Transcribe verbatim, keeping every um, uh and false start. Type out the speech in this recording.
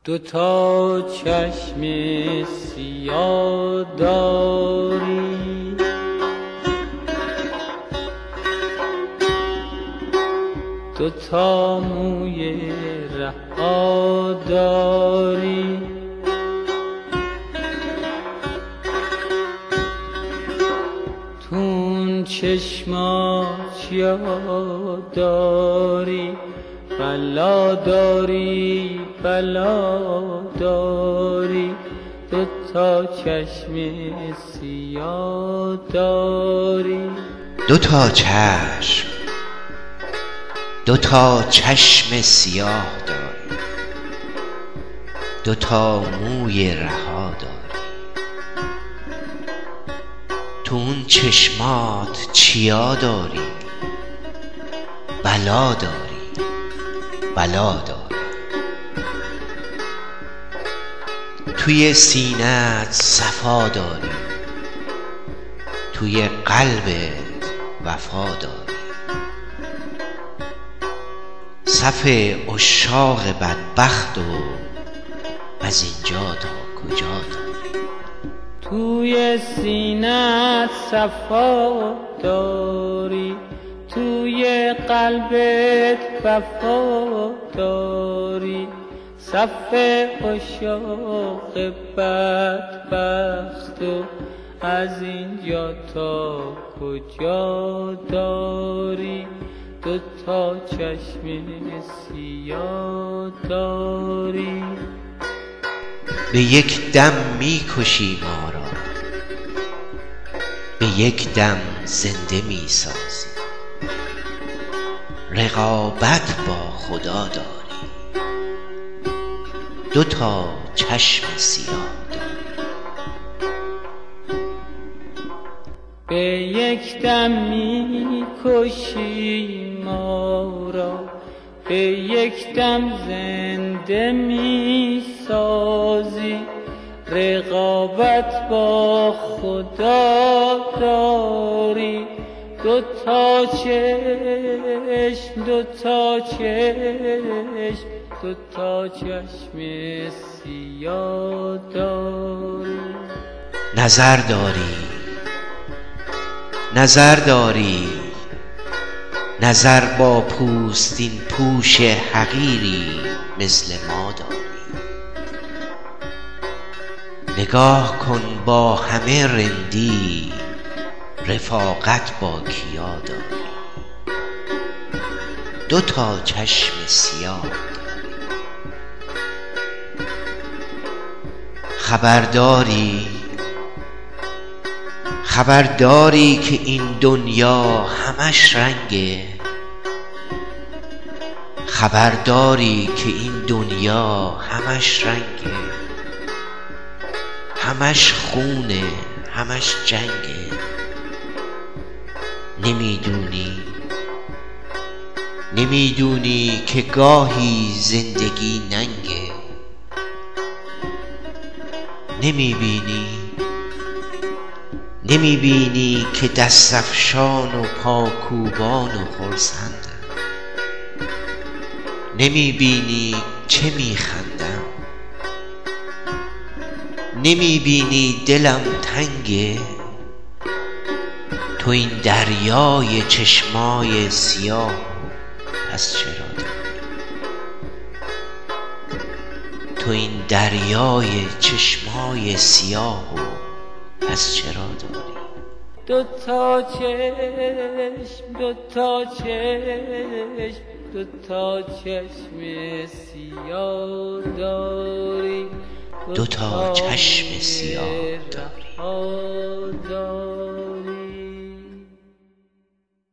دو تا چشم سیاه داری، دو تا موی رها داری، تون چشما چیا داری، بلا داری بلا داری، دو تا چشم سیاه داری. دو تا چشم دو تا چشم سیاه داری، دو تا موی رها داری، تو اون چشمات چیا داری، بلا داری بلا داری، توی سینه‌ات صفا داری، توی قلبت وفا داری، صف عشاق بدبخت و از اینجا تا کجا داری. توی سینه‌ات صفا داری، توی قلبت وفا داری، صف عشاق بدبخت و از اینجا تا کجا داری. دو تا چشم سیاه داری، به یک دم می‌کشی ما را، به یک دم زنده می‌سازی، رقابت با خدا داری، دو تا چشم سیاه داری. به یک دم می‌کشی ما را، به یک دم زنده می‌سازی، رقابت با خدا داری. دو تا چشم دو تا چشم دو تا چشم سیاه داری. نظر داری نظر داری نظر با پوستین پوش حقیری مثل ما داری. نگاه کن با همه رندی، رفاقت با کیا داری. دو تا چشم سیاه داری. خبرداری خبرداری که این دنیا همش رنگه، خبرداری که این دنیا همش رنگه، همش خونه همش جنگه. نمیدونی نمیدونی که گاهی زندگی ننگه، نمیبینی نمیبینی که دستفشان و پاکوبان و خرسندم، نمیبینی چه میخندم، نمیبینی دلم تنگه. تو این دریای چشمای سیاه پس چرا داری؟ تو این دریای چشمای سیاه پس چرا داری؟ دو تا چشم دو تا چشم دو تا چشم سیاه داری، دو تا چشم سیاه داری.